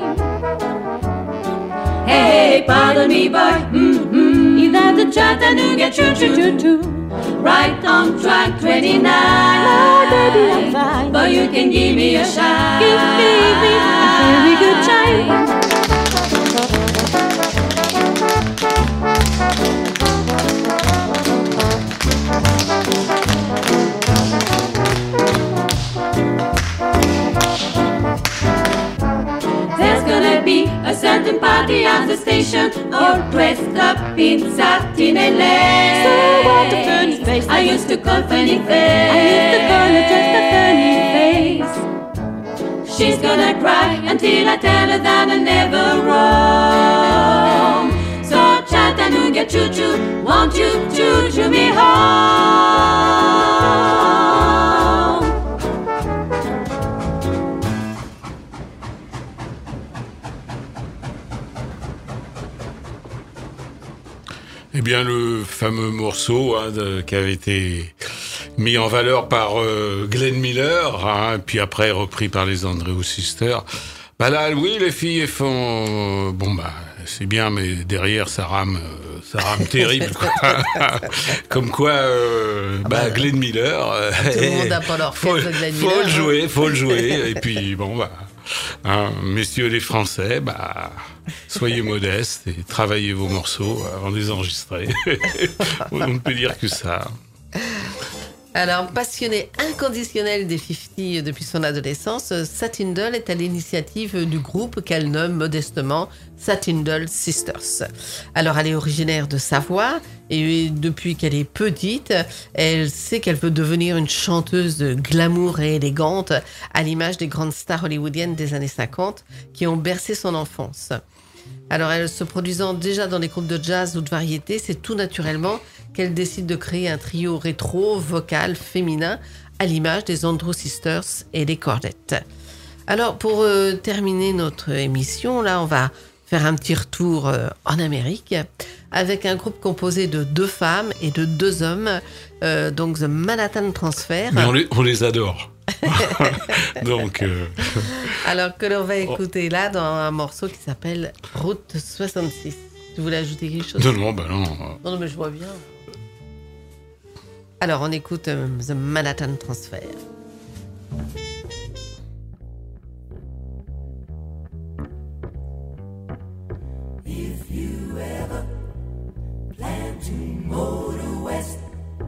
S11: Hey, pardon me, boy, mm-hmm. Is that the Chattanooga choo-choo-choo? Right on track twenty-nine.
S12: Oh, baby, I'm fine.
S11: But you can give me a shine.
S12: Give me, me a very good shine.
S11: There's gonna be a certain party at the station, all dressed up in satin and lace.
S12: So what a funny face.
S11: I used to call Funny Face.
S12: I used to call her just a funny face.
S11: She's gonna cry until I tell her that I never roam. So Chattanooga choo-choo, won't you choo-choo me home?
S4: Eh bien, le fameux morceau hein, de, qui avait été mis en valeur par euh, Glenn Miller, hein, puis après repris par les Andrews Sisters. Bah là, oui, les filles font... Bon, bah, c'est bien, mais derrière, ça rame, ça rame terrible, quoi. Comme quoi, euh, bah, bah, Glenn Miller... Euh,
S3: tout le monde n'a pas leur
S4: faut,
S3: de Glenn
S4: faut
S3: Miller.
S4: Le jouer, hein. Faut le jouer, et puis, bon, bah... Hein, messieurs les Français, bah, soyez modestes et travaillez vos morceaux avant de les enregistrer. On ne peut dire que ça.
S3: Alors, passionné inconditionnel des cinquante depuis son adolescence, Satin Doll est à l'initiative du groupe qu'elle nomme modestement Satin Doll Sisters. Alors, elle est originaire de Savoie et depuis qu'elle est petite, elle sait qu'elle veut devenir une chanteuse de glamour et élégante à l'image des grandes stars hollywoodiennes des années cinquante qui ont bercé son enfance. Alors, elle se produisant déjà dans des groupes de jazz ou de variété, c'est tout naturellement qu'elle décide de créer un trio rétro, vocal, féminin, à l'image des Andrews Sisters et des Cordettes. Alors, pour euh, terminer notre émission, là, on va faire un petit retour euh, en Amérique avec un groupe composé de deux femmes et de deux hommes, euh, donc The Manhattan Transfer.
S4: Mais on les, on les adore. Donc, euh...
S3: alors que l'on va écouter là dans un morceau qui s'appelle Route soixante-six. Tu voulais ajouter quelque chose?
S4: Non, non, bah non.
S3: Non, non, mais je vois bien. Alors, on écoute euh, The Manhattan Transfer.
S6: If you ever plan to motor west,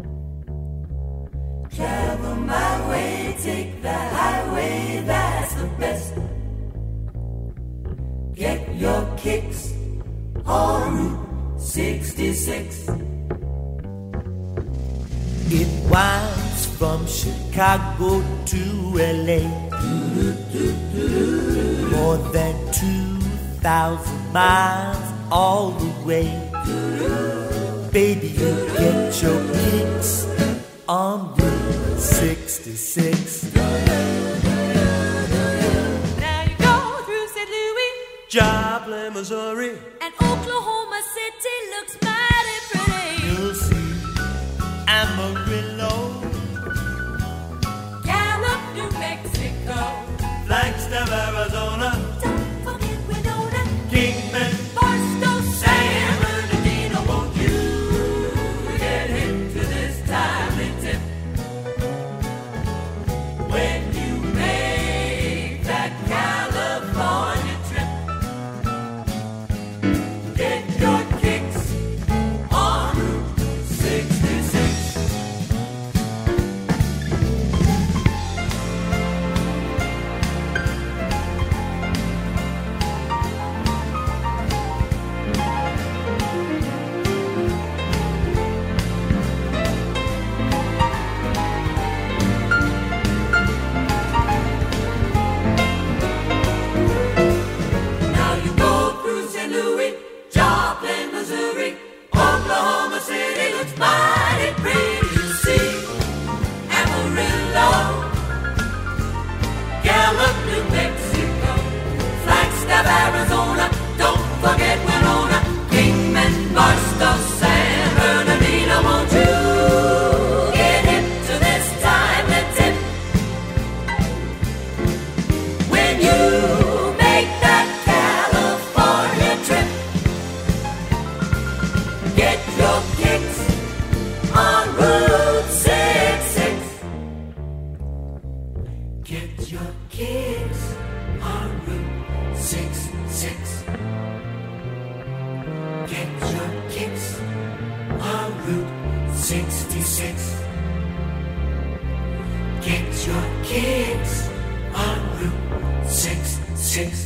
S6: travel my way, take the highway, that's the best. Get your kicks on Route sixty-six. It winds from Chicago to L A, more than two thousand miles all the way. Baby, you get your kicks on Route sixty-six.
S12: Now you go through Saint Louis,
S6: Joplin, Missouri,
S12: and Oklahoma City looks mighty pretty.
S6: you'll see Amarillo,
S12: Gallup, New Mexico,
S6: Flagstaff, Arizona,
S12: don't forget Winona,
S6: Kingman,
S12: Barstow,
S6: San Bernardino. Won't you get hip to this timely tip when you make that California trip? Get your kicks on Route sixty-six.
S13: Get your kicks on Route soixante-seize.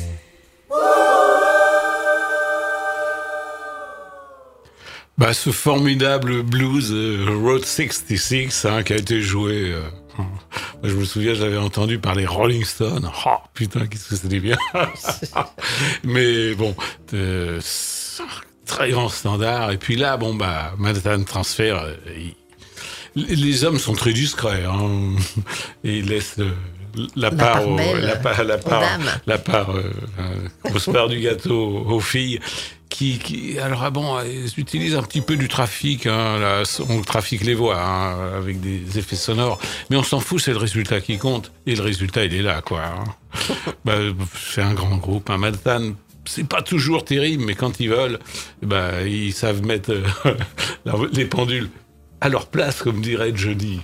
S4: Bah, ce formidable blues euh, Route soixante-six hein, qui a été joué. Euh, je me souviens, j'avais entendu par les Rolling Stones. Oh putain, qu'est-ce que c'était bien. Mais bon, euh, très grand standard. Et puis là, bon bah, Manhattan Transfer. Euh, il, les hommes sont très discrets. Hein, et ils laissent le, la, la part, part, au, la, part, la part, la part, euh, euh, grosse part du gâteau aux filles. Qui, qui, alors ah bon, ils utilisent un petit peu du trafic, hein, là, on trafique les voix hein, avec des effets sonores, mais on s'en fout, c'est le résultat qui compte, et le résultat il est là, quoi. Hein. Bah, c'est un grand groupe, un Manhattan, c'est pas toujours terrible, mais quand ils veulent, bah, ils savent mettre euh, les pendules à leur place, comme dirait Johnny.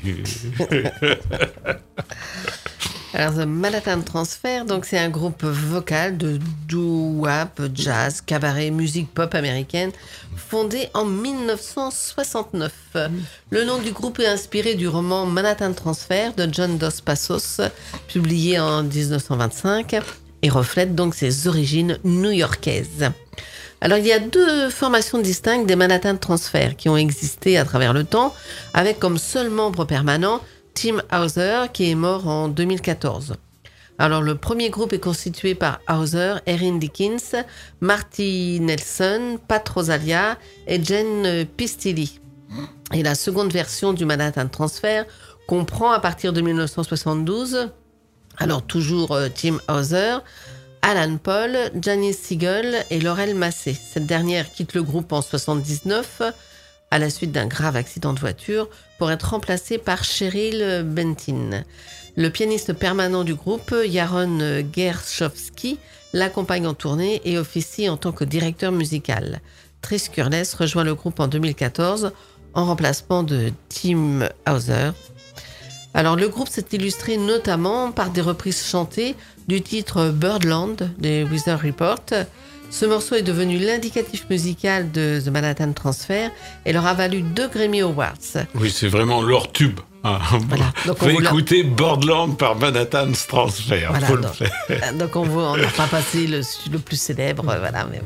S3: Alors, The Manhattan Transfer, donc c'est un groupe vocal de doo-wop, jazz, cabaret, musique pop américaine, fondé en dix-neuf cent soixante-neuf. Mmh. Le nom du groupe est inspiré du roman Manhattan Transfer de John Dos Passos, publié en dix-neuf cent vingt-cinq, et reflète donc ses origines new-yorkaises. Alors, il y a deux formations distinctes des Manhattan Transfer qui ont existé à travers le temps, avec comme seul membre permanent Tim Hauser, qui est mort en deux mille quatorze. Alors, le premier groupe est constitué par Hauser, Erin Dickens, Marty Nelson, Pat Rosalia et Jen Pistilli. Et la seconde version du Manhattan Transfer comprend à partir de dix-neuf cent soixante-douze, alors toujours euh, Tim Hauser, Alan Paul, Janice Siegel et Laurel Massé. Cette dernière quitte le groupe en soixante-dix-neuf à la suite d'un grave accident de voiture pour être remplacée par Cheryl Bentin. Le pianiste permanent du groupe, Yaron Gershovsky, l'accompagne en tournée et officie en tant que directeur musical. Trish Curless rejoint le groupe en deux mille quatorze en remplacement de Tim Hauser. Alors, le groupe s'est illustré notamment par des reprises chantées du titre Birdland des Weather Report. Ce morceau est devenu l'indicatif musical de The Manhattan Transfer et leur a valu deux Grammy Awards. Oui,
S4: c'est vraiment leur tube. Ah, voilà. Donc on va écouter Birdland par Manhattan Transfer.
S3: Voilà,
S4: faut
S3: donc,
S4: le faire.
S3: donc on n'a pas passé le, le plus célèbre, voilà. Mais...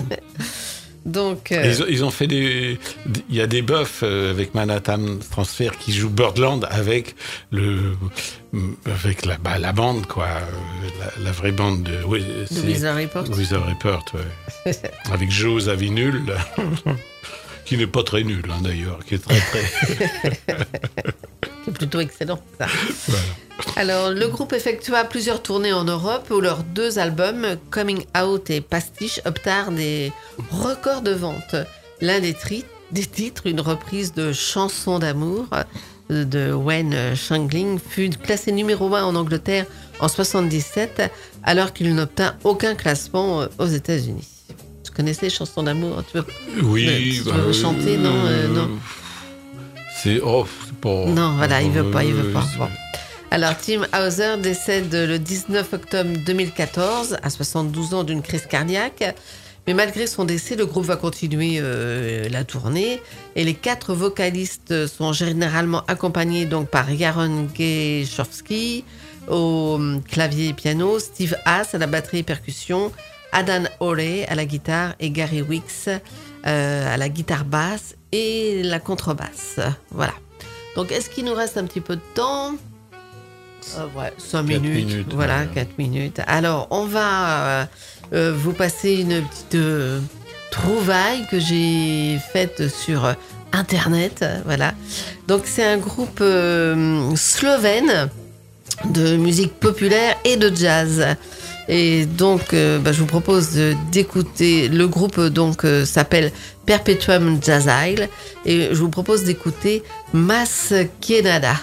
S3: Donc, euh...
S4: ils, ils ont fait des. Il y a des buffs avec Manhattan Transfer qui jouent Birdland avec le avec la, bah, la bande quoi, la, la vraie bande de. Oui,
S3: c'est Weather Report.
S4: Weather Report, ouais. Avec Joe Zawinul, qui n'est pas très nul hein, d'ailleurs, qui est très très.
S3: C'est plutôt excellent ça. Voilà. Alors, le groupe effectua plusieurs tournées en Europe où leurs deux albums, Coming Out et Pastiche, obtinrent des records de vente. L'un des, tri- des titres, une reprise de Chanson d'amour de Wayne Shandling, fut classé numéro un en Angleterre en soixante-dix-sept, alors qu'il n'obtint aucun classement aux États-Unis. Tu connaissais Chanson d'amour? Tu veux,
S4: oui.
S3: Tu
S4: bah,
S3: veux chanter? Non, euh, non.
S4: C'est, oh, c'est pas...
S3: Non, voilà, il veut pas, il veut pas. Bon. Alors, Tim Hauser décède le dix-neuf octobre deux mille quatorze, à soixante-douze ans, d'une crise cardiaque. Mais malgré son décès, le groupe va continuer euh, la tournée. Et les quatre vocalistes sont généralement accompagnés donc, par Yaron Gershovsky au clavier et piano, Steve Haas à la batterie et percussion, Adan O'Reilly à la guitare et Gary Wicks euh, à la guitare basse et la contrebasse. Voilà. Donc, est-ce qu'il nous reste un petit peu de temps ? Euh, ouais, cinq minutes, minutes, voilà, ouais. quatre minutes. Alors, on va euh, euh, vous passer une petite euh, trouvaille que j'ai faite sur euh, Internet, voilà. Donc, c'est un groupe euh, slovène de musique populaire et de jazz. Et donc, euh, bah, je vous propose de, d'écouter. Le groupe donc euh, s'appelle Perpetuum Jazzile, et je vous propose d'écouter Mas que nada.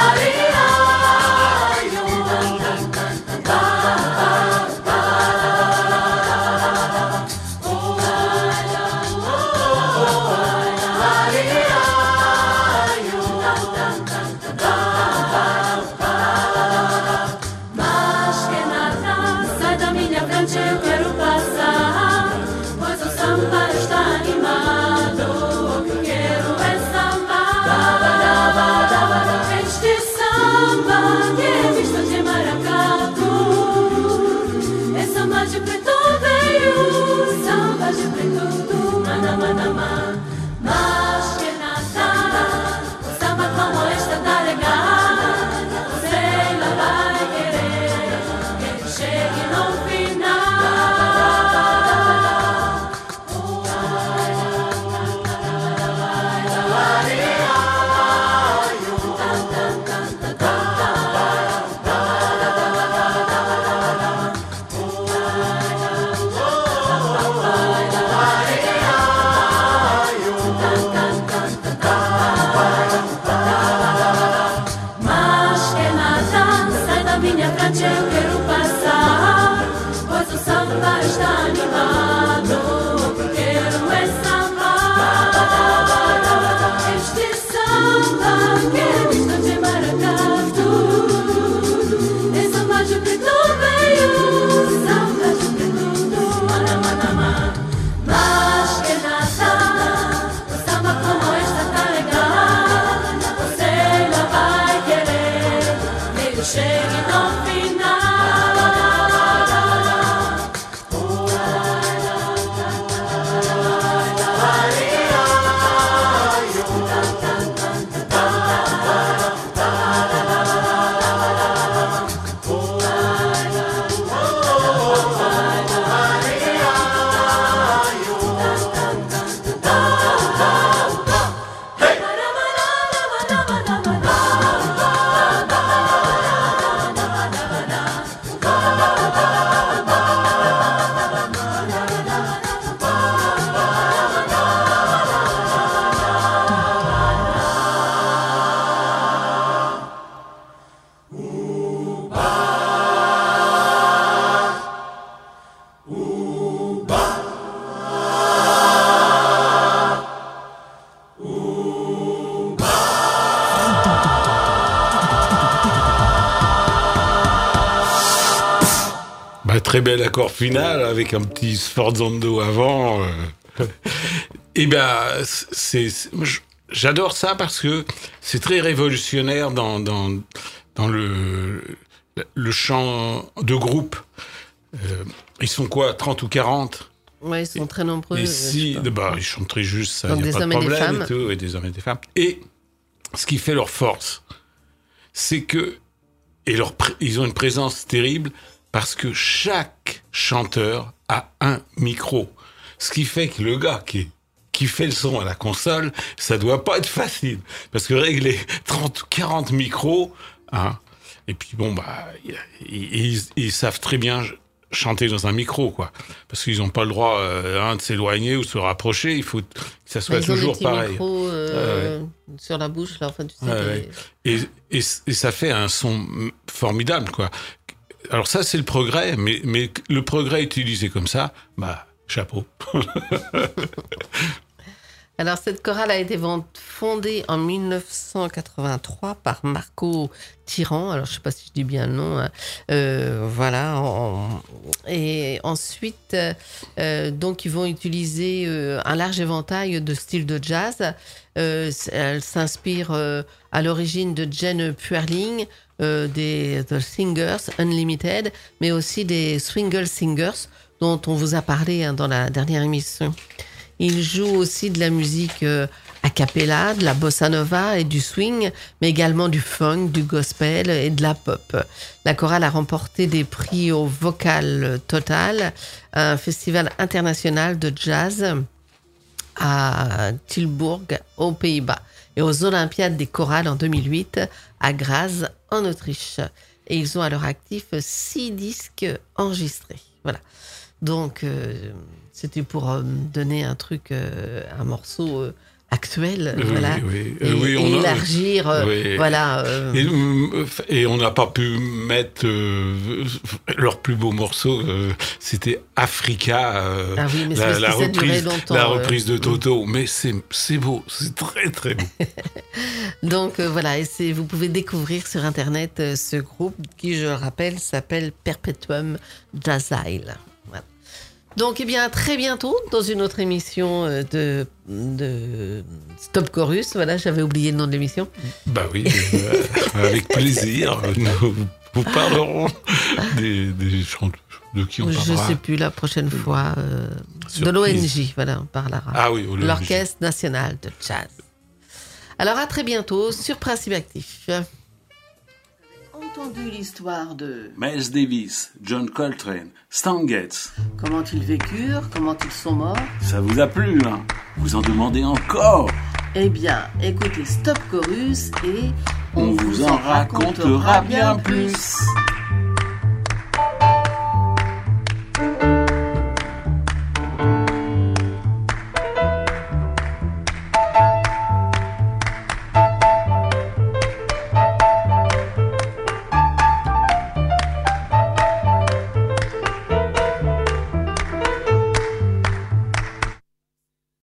S13: Ba
S11: frente eu quero passar, pois o samba está animado. O que quero é sambar. Este samba que é visto de maracatu é samba de preto veio, samba de preto do Manamanamá. Mas que nada, o samba como esta tá legal, você ainda vai querer que ele chegue no final. Mas que nada, sai da minha frente, eu quero passar, pois o samba está animado. O que quero é sambar. Este samba que é visto de maracatu é samba de preto veio, samba de preto do Manamanamá. Mas que nada, o samba como esta tá legal, você ainda vai querer que ele chegue no final.
S4: Bah, très bel accord final avec un petit sforzando avant. euh. Et ben, c'est, c'est- j'adore ça parce que c'est très révolutionnaire dans, dans, dans le, le chant de groupe. Euh, ils sont quoi, trente ou quarante?
S3: Ouais, ils sont très nombreux.
S4: Et
S3: euh,
S4: si,
S3: je sais pas.
S4: bah, ils chantent très juste, ça,
S3: Donc
S4: il n'y a
S3: des
S4: pas de
S3: hommes et des
S4: problème
S3: femmes.
S4: et tout, et des hommes et des femmes. Et ce qui fait leur force, c'est que, et leur, pr- ils ont une présence terrible parce que chaque chanteur a un micro. Ce qui fait que le gars qui, qui fait le son à la console, ça doit pas être facile. Parce que régler trente ou quarante micros, hein, et puis bon, bah, ils, ils, ils savent très bien chanter dans un micro, quoi. Parce qu'ils n'ont pas le droit euh, hein, de s'éloigner ou de se rapprocher. Il faut que ça soit
S3: Bah, ils ont
S4: toujours
S3: des petits
S4: pareil.
S3: micros, euh,
S4: Ah ouais.
S3: sur la bouche, là, enfin, tu sais.
S4: Ouais,
S3: des-
S4: ouais. Et, et, et ça fait un son formidable, quoi. Alors ça, c'est le progrès, mais, mais le progrès utilisé comme ça, bah, chapeau.
S3: Alors, cette chorale a été vend- fondée en mille neuf cent quatre-vingt-trois par Marco Tyran. Alors, je ne sais pas si je dis bien le nom. Hein. Euh, voilà. en- et ensuite, euh, donc, ils vont utiliser euh, un large éventail de styles de jazz. Euh, c- elle s'inspire euh, à l'origine de Jane Puerling, euh, des The Singers Unlimited, mais aussi des Swingle Singers, dont on vous a parlé hein, dans la dernière émission. Il joue aussi de la musique euh, a cappella, de la bossa nova et du swing, mais également du funk, du gospel et de la pop. La chorale a remporté des prix au Vocal Total, un festival international de jazz à Tilburg, aux Pays-Bas, et aux Olympiades des chorales en deux mille huit à Graz, en Autriche. Et ils ont à leur actif six disques enregistrés. Voilà. Donc, euh, c'était pour euh, donner un truc, euh, un morceau euh, actuel,
S4: Oui,
S3: voilà,
S4: oui,
S3: et,
S4: oui,
S3: et
S4: on a-
S3: élargir, euh,
S4: oui.
S3: voilà. euh,
S4: Et, euh, et on n'a pas pu mettre euh, leur plus beau morceau, euh, c'était Africa, euh,
S3: Ah oui, mais c'est
S4: la,
S3: parce
S4: la
S3: que ça durait
S4: reprise,
S3: longtemps,
S4: la
S3: euh.
S4: reprise de Toto. Mais c'est c'est beau, c'est très très beau.
S3: Donc euh, voilà, et c'est, vous pouvez découvrir sur Internet euh, ce groupe qui, je le rappelle, s'appelle Perpetuum Jazzile. Voilà. Donc, eh bien, à très bientôt dans une autre émission de, de Stop Chorus. Voilà, j'avais oublié le nom de l'émission.
S4: Bah oui, euh, avec plaisir. Nous vous parlerons des, des chanteurs. De qui on parlera?
S3: Je ne sais plus, la prochaine fois. Euh, de l'O N J, voilà, on parlera.
S4: Ah oui, O N J.
S3: L'Orchestre National de Jazz. Alors, à très bientôt sur Principe Actif.
S1: Entendu l'histoire de
S2: Miles Davis, John Coltrane, Stan Getz.
S1: Comment ils vécurent, comment ils sont morts.
S2: Ça vous a plu, hein? Vous en demandez encore?
S1: Eh bien, écoutez Stop Chorus et
S2: on, on vous en racontera bien plus.